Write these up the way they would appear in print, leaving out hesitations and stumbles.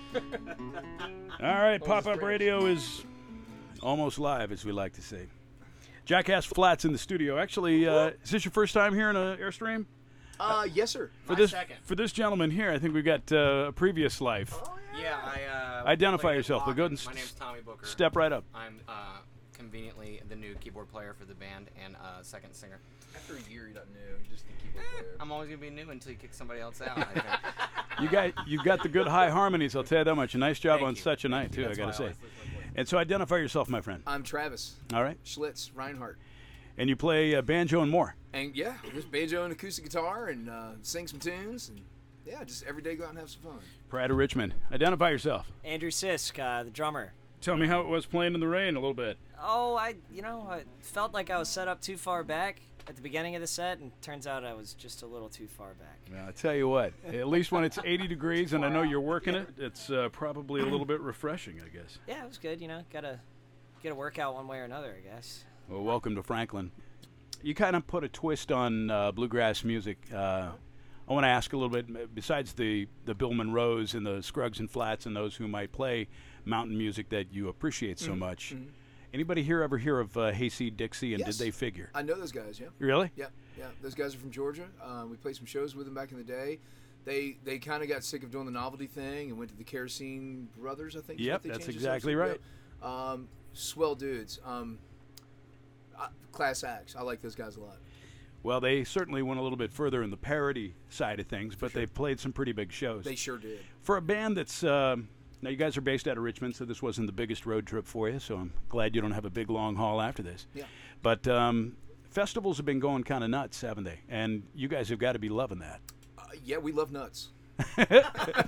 All right, Pop-Up Radio is almost live, as we like to say. Jackass Flats in the studio. Actually, is this your first time here in Airstream? Yes, sir. For this gentleman here, I think we've got a previous life. Oh, Yeah, I Identify yourself. Go ahead and my name's Tommy Booker. step right up. I'm conveniently the new keyboard player for the band and second singer. After a year, you're not new. You're just the keyboard player. I'm always gonna be new until you kick somebody else out. I think. You got the good high harmonies, I'll tell you that much. A nice job Thank on you. such a night, too, That's I got to why say. always lift my voice. And so identify yourself, my friend. I'm Travis All right? Schlitz Reinhardt. And you play banjo and more. And yeah, just banjo and acoustic guitar and sing some tunes. And yeah, just every day go out and have some fun. Pride of Richmond. Identify yourself. Andrew Sisk, the drummer. Tell me how it was playing in the rain a little bit. Oh, I felt like I was set up too far back at the beginning of the set, and turns out I was just a little too far back. Well, I tell you what, at least when it's 80 degrees and I know you're working it, it's probably a little bit refreshing, I guess. Yeah, it was good. Gotta get a workout one way or another, I guess. Well, welcome to Franklin. You kind of put a twist on bluegrass music. I want to ask a little bit, besides the Bill Monroes and the Scruggs and Flats and those who might play mountain music that you appreciate so much. Mm-hmm. Anybody here ever hear of Hayseed Dixie, and Yes. did they figure? I know those guys, yeah. Really? Yeah. Those guys are from Georgia. We played some shows with them back in the day. They kind of got sick of doing the novelty thing and went to the Kerosene Brothers, I think. is Yep, what they that's changed exactly themselves right. to. Yep. Swell dudes. Class acts. I like those guys a lot. Well, they certainly went a little bit further in the parody side of things, but they played some pretty big shows. They sure did. For a band that's now you guys are based out of Richmond, so this wasn't the biggest road trip for you. So I'm glad you don't have a big long haul after this. Yeah. But festivals have been going kind of nuts, haven't they? And you guys have got to be loving that. Yeah, we love nuts. All kinds.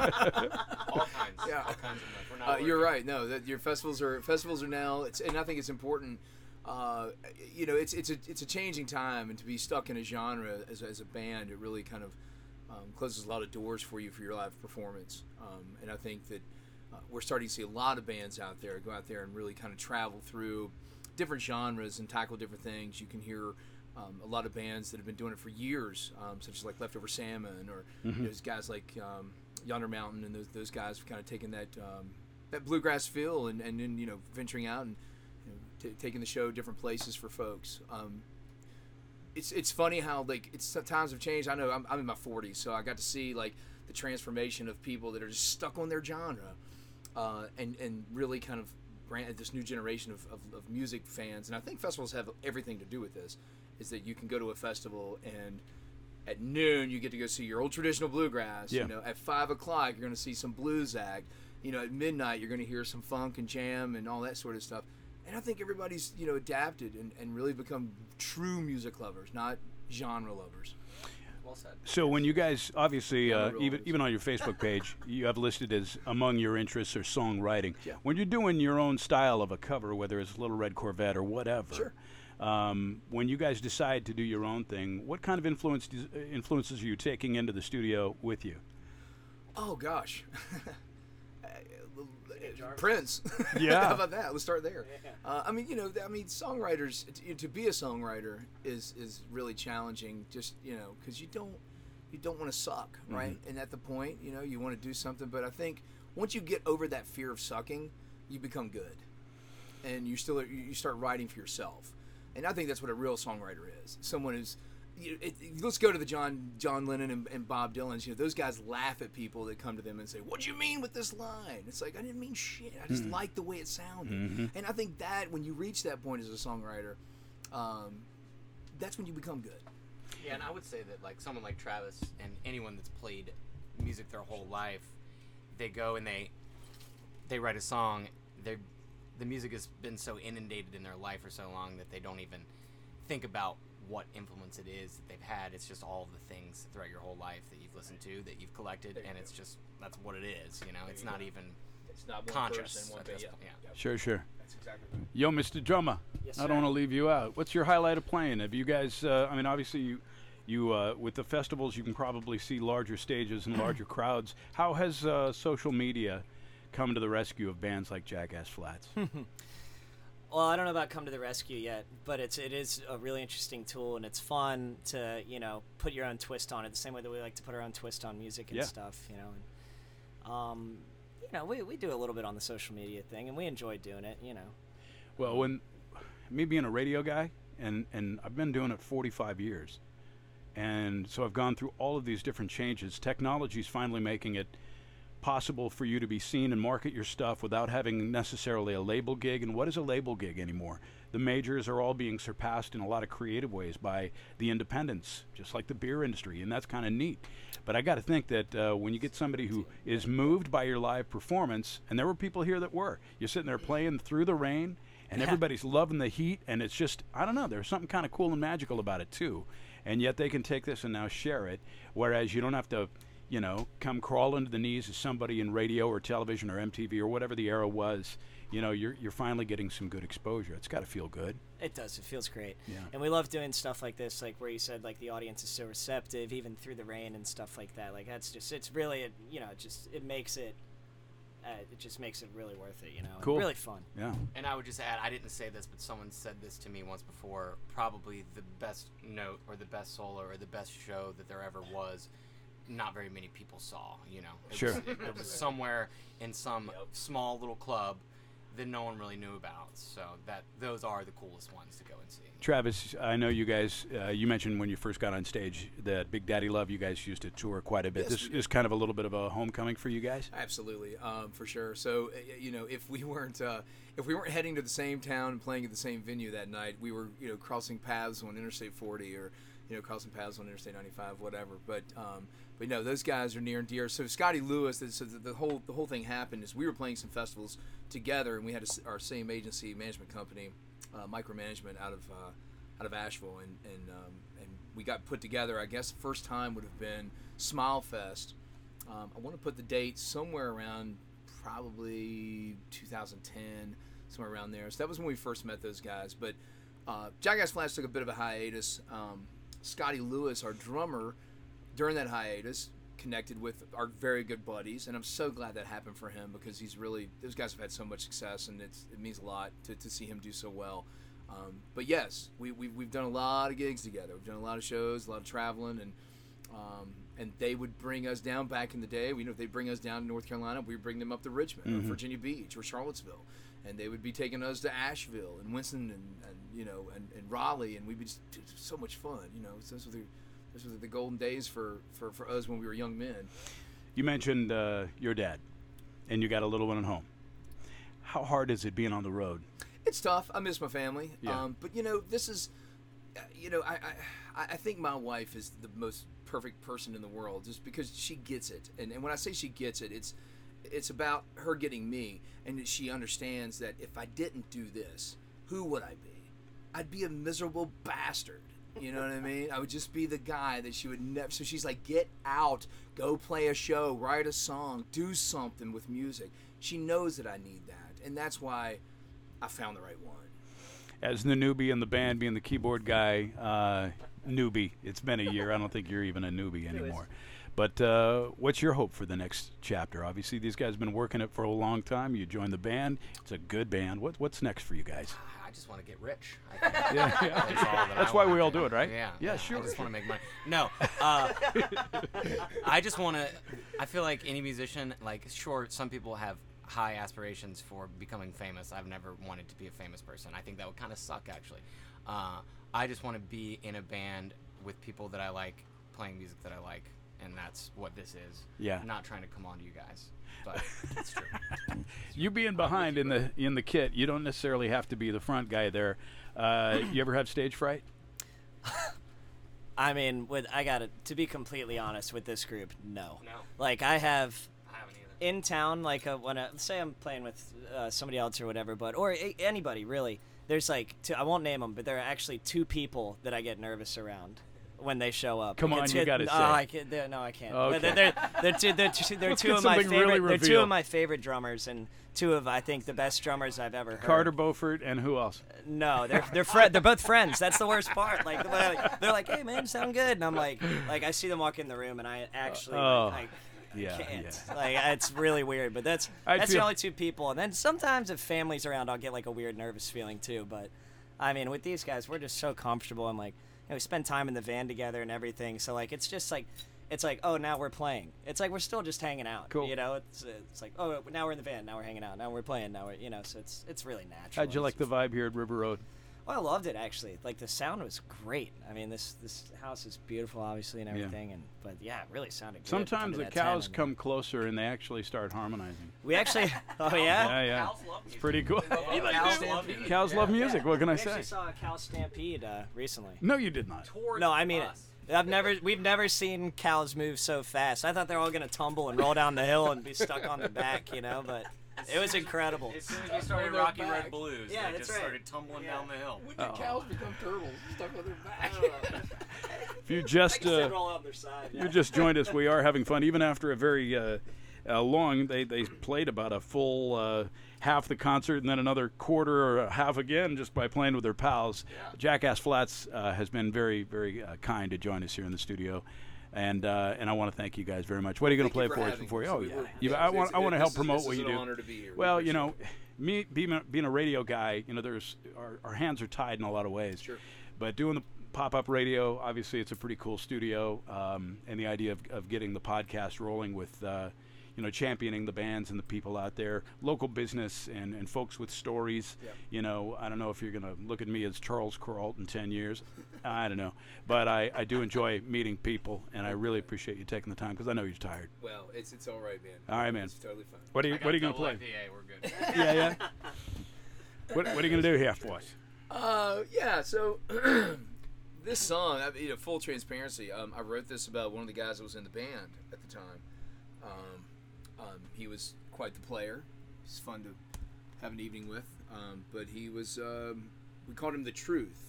Yeah. All kinds of nuts. We're not You're working. right. No, that your festivals are now. And I think it's important. It's a changing time, and to be stuck in a genre as a band, it really kind of closes a lot of doors for you for your live performance. And I think that we're starting to see a lot of bands out there go out there and really kind of travel through different genres and tackle different things. You can hear a lot of bands that have been doing it for years, such as like Leftover Salmon, or those guys like Yonder Mountain, and those guys have kind of taken that bluegrass feel and then venturing out and taking the show different places for folks. It's funny how times have changed. I know I'm in my 40s, so I got to see like the transformation of people that are just stuck on their genre, and really kind of brand this new generation of music fans. And I think festivals have everything to do with this. Is that you can go to a festival and at noon you get to go see your old traditional bluegrass. Yeah. At 5 o'clock you're going to see some blues act. At midnight you're going to hear some funk and jam and all that sort of stuff. And I think everybody's adapted and really become true music lovers, not genre lovers. Well said. So when you guys, obviously, Yeah, we're always- even on your Facebook page, you have listed as among your interests are songwriting. Yeah. When you're doing your own style of a cover, whether it's Little Red Corvette or whatever, Sure. When you guys decide to do your own thing, what kind of influences are you taking into the studio with you? Oh gosh. Prince. Yeah. How about that? Let's start there. Songwriters, to be a songwriter is really challenging. Just because you don't want to suck, right? And at the point, you want to do something. But I think once you get over that fear of sucking, you become good, and you start writing for yourself. And I think that's what a real songwriter is. Someone who's let's go to the John Lennon and Bob Dylan's. Those guys laugh at people that come to them and say, "What do you mean with this line?" It's like, I didn't mean shit. I just like the way it sounded. And I think that when you reach that point as a songwriter, that's when you become good. Yeah, and I would say that like someone like Travis and anyone that's played music their whole life, they go and they write a song. The music has been so inundated in their life for so long that they don't even think about what influence it is that they've had. It's just all of the things throughout your whole life that you've listened to, that you've collected, and it's just that's what it is. It's not even It's not one conscious. person, one at thing. this Yeah. point, yeah. Sure. That's exactly right. Yo, Mr. Drummer, Yes, I sir. don't want to leave you out. What's your highlight of playing? Have you guys, obviously you with the festivals, you can probably see larger stages and larger crowds. How has social media come to the rescue of bands like Jackass Flats? Well, I don't know about come to the rescue yet, but it is a really interesting tool, and it's fun to put your own twist on it, the same way that we like to put our own twist on music and Yeah. stuff. we do a little bit on the social media thing, and we enjoy doing it. Well, when me being a radio guy, and I've been doing it 45 years, and so I've gone through all of these different changes. Technology's finally making it possible for you to be seen and market your stuff without having necessarily a label gig. And what is a label gig anymore? The majors are all being surpassed in a lot of creative ways by the independents, just like the beer industry, and that's kind of neat. But I got to think that when you get somebody who is moved by your live performance, and there were people here that were, you're sitting there playing through the rain, and everybody's loving the heat, and it's just, I don't know, there's something kind of cool and magical about it too. And yet they can take this and now share it, whereas you don't have to, come crawl into the knees of somebody in radio or television or MTV or whatever the era was. You're finally getting some good exposure. It's got to feel good. It does. It feels great. Yeah. And we love doing stuff like this, like where you said, like, the audience is so receptive, even through the rain and stuff like that. Like, that's just, it's really, it makes it, it just makes it really worth it, Cool. And really fun. Yeah. And I would just add, I didn't say this, but someone said this to me once before, probably the best note or the best solo or the best show that there ever was, not very many people saw, Sure. It was somewhere in some small little club that no one really knew about. So those are the coolest ones to go and see. Travis, I know you guys, you mentioned when you first got on stage that Big Daddy Love, you guys used to tour quite a bit. Yes, This is kind of a little bit of a homecoming for you guys? Absolutely, for sure. So, if we weren't heading to the same town and playing at the same venue that night, we were, crossing paths on Interstate 40 or, crossing paths on Interstate 95, whatever. But no, those guys are near and dear. So Scotty Lewis, so the whole thing happened is we were playing some festivals together, and we had our same agency management company, Micromanagement, out of Asheville, and we got put together. I guess the first time would have been Smile Fest. I want to put the date somewhere around probably 2010, somewhere around there. So that was when we first met those guys. But Jackass Flash took a bit of a hiatus. Scotty Lewis, our drummer, during that hiatus, connected with our very good buddies, and I'm so glad that happened for him because those guys have had so much success, and it means a lot to see him do so well. But yes, we've done a lot of gigs together. We've done a lot of shows, a lot of traveling, and they would bring us down back in the day. If they'd bring us down to North Carolina, we'd bring them up to Richmond, or Virginia Beach, or Charlottesville, and they would be taking us to Asheville and Winston and Raleigh, and we'd be just so much fun. Those were the golden days for us when we were young men. You mentioned your dad, and you got a little one at home. How hard is it being on the road? It's tough. I miss my family. Yeah. But this is, I think my wife is the most perfect person in the world, just because she gets it. And when I say she gets it, it's about her getting me, and she understands that if I didn't do this, who would I be? I'd be a miserable bastard. You know what I mean? I would just be the guy that she would never. So she's like, get out, go play a show, write a song, do something with music. She knows that I need that, and that's why I found the right one. As the newbie in the band, being the keyboard guy, newbie, it's been a year. I don't think you're even a newbie anymore. But what's your hope for the next chapter? Obviously, these guys have been working it for a long time. You joined the band. It's a good band. What's next for you guys? I just want to get rich. Yeah. That's why we all do it, right? Yeah, sure. I just want to make money. No, I just want to. I feel like any musician, sure, some people have high aspirations for becoming famous. I've never wanted to be a famous person. I think that would kind of suck, actually. I just want to be in a band with people that I like, playing music that I like, and that's what this is. Yeah. I'm not trying to come on to you guys, but it's true. You being behind in the kit, you don't necessarily have to be the front guy there. You ever have stage fright? I mean, to be completely honest with this group, no. No. Like, I haven't either. In town, say I'm playing with somebody else or whatever, or anybody really. There's I won't name them, but there are actually two people that I get nervous around when they show up. Come on, you got to say. I can't. I can't. Okay. They're two of my favorite. They're two of my favorite drummers, and two of, I think, the best drummers I've ever heard. Carter Beaufort and who else? No, they're both friends. That's the worst part. They're like, hey man, sound good, and I'm like I see them walk in the room, and I actually can't. Yeah. It's really weird, but that's the only two people. And then sometimes if family's around, I'll get a weird nervous feeling too. But I mean, with these guys, we're just so comfortable. I'm we spend time in the van together and everything. So it's just it's like, oh, now we're playing. It's like we're still just hanging out. Cool. You know, it's like, oh, now we're in the van. Now we're hanging out. Now we're playing. Now we're, you know, so it's really natural. How'd you like the vibe here at River Road? Well, I loved it actually. Like the sound was great. I mean, this house is beautiful, obviously, and everything. But yeah, it really sounded good. Sometimes the under that cows tent. come closer and they actually start harmonizing. We actually, oh yeah. Yeah. Cows love It's music. pretty cool. Cows Cows love music. What can I We say? actually saw a cow stampede recently. No, you did not. Towards No, I mean it. us. We've never seen cows move so fast. I thought they were all gonna tumble and roll down the hill and be stuck on their back, you know. But it was incredible. As soon as we started their Rocky back. Red Blues, Yeah, they that's just right. started tumbling down the hill. When did cows become turtles? Stuck on their back. If you just roll on their side. you just joined us, we are having fun. Even after a very long, they played about a full half the concert and then another quarter or a half again just by playing with their pals. Jackass Flats has been very, very kind to join us here in the studio. And I want to thank you guys very much. What are you going to play for us before you? Oh, yeah. I want to help promote what you do. It's an honor to be here. Well, you know, me being a radio guy, you know, there's our hands are tied in a lot of ways. Sure. But doing the pop-up radio, obviously, it's a pretty cool studio, and the idea of getting the podcast rolling with, you know, championing the bands and the people out there, local business and folks with stories. Yeah. You know, I don't know if you're going to look at me as Charles Kuralt in 10 years. I don't know. But I do enjoy meeting people, and I really appreciate you taking the time because I know you're tired. Well, it's all right, man. All right, man. It's totally fine. What are you going to play? IPA, we're good. Yeah. What are you going to do here for us? Yeah. So this song, you know, full transparency. I wrote this about one of the guys that was in the band at the time. He was quite the player. He's fun to have an evening with. But he was, we called him the Truth.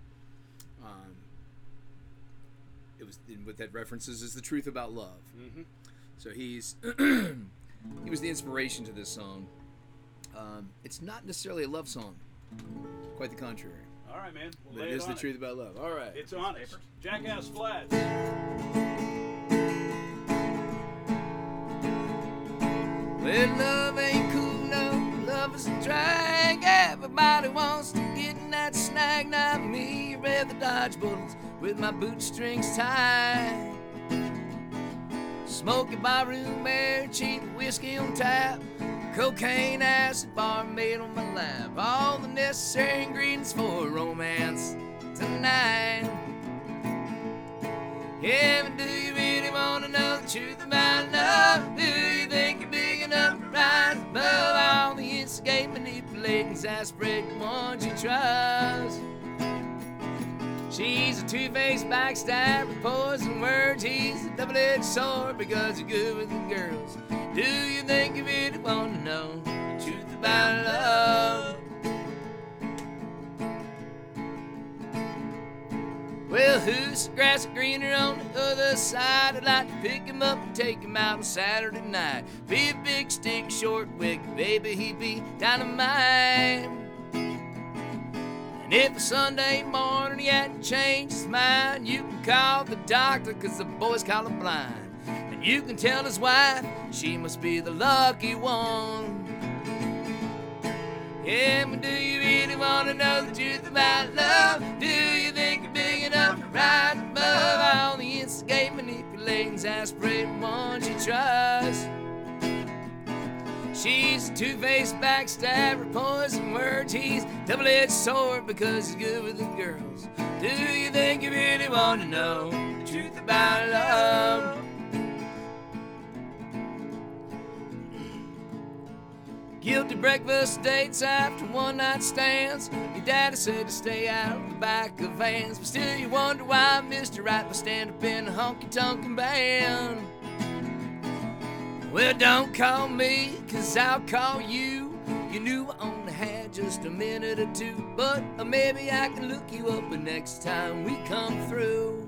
It was, and what that references is the truth about love. Mm-hmm. So he was the inspiration to this song. It's not necessarily a love song. Quite the contrary. All right, man. We'll But lay it is on the truth about love. All right. It's honest. Jackass Flats. Well, love ain't cool, no. Love is a drag. Everybody wants to get in that snag. Not me. I'd rather dodge bullets with my bootstrings tied. Smoky barroom air, cheap whiskey on tap. Cocaine, acid bar made on my lap. All the necessary ingredients for romance tonight. Yeah, but do you really want to know the truth about love? Do you think you're big enough to rise above all the instigate, manipulate, exasperate ones you trust? She's a two-faced backstab with poison words. He's a double-edged sword because you're good with the girls. Do you think you really want to know the truth about love? Well, who's the grass greener on the other side? I'd like to pick him up and take him out on Saturday night. Be a big stick, short wig, baby, he'd be dynamite. And if a Sunday morning he hadn't changed his mind, you can call the doctor, cause the boy's colorblind. And you can tell his wife she must be the lucky one. Yeah, but do you really want to know the truth about love? Do you think you're big enough to rise above all the instigate, manipulating, exasperating ones you trust? She's a two-faced backstabber, poison words. He's double-edged sword because he's good with the girls. Do you think you really want to know the truth about love? Guilty breakfast dates after one-night stands. Your daddy said to stay out of the back of vans, but still you wonder why Mr. Right will stand up in a honky-tonkin' band. Well, don't call me, cause I'll call you. You knew I only had just a minute or two, but maybe I can look you up the next time we come through.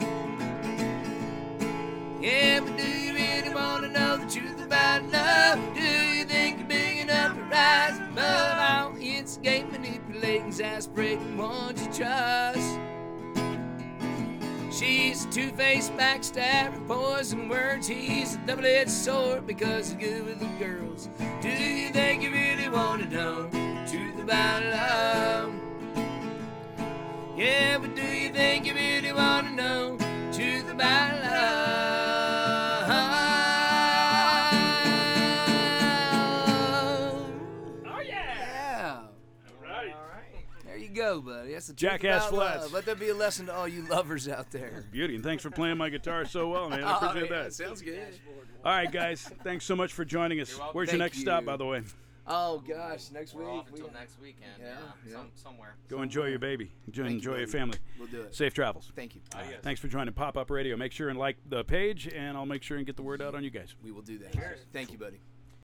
Yeah, but do you really want to know the truth about love? Do you think you're big enough to rise above all the instigate, manipulating, exasperating ones you trust? She's a two-faced backstabber, poison words. He's a double-edged sword because he's good with the girls. Do you think you really want to know the truth about love? Yeah, but do you think you really want to know the truth about love? go, buddy. That's the truth Jackass about Flats. love. Let that be a lesson to all you lovers out there. Beauty, and thanks for playing my guitar so well, man. I appreciate yeah, that. sounds good. All right, guys. Thanks so much for joining us. welcome. Where's your Thank next stop, you. by the way? Oh gosh, next We're week. off until next weekend. Yeah, yeah. Somewhere. Go enjoy your baby. Enjoy you, your buddy. family. We'll do it. Safe travels. Thank you. Thanks for joining Pop Up Radio. Make sure and like the page, and I'll make sure and get the word out on you guys. We will do that. Thank you, buddy.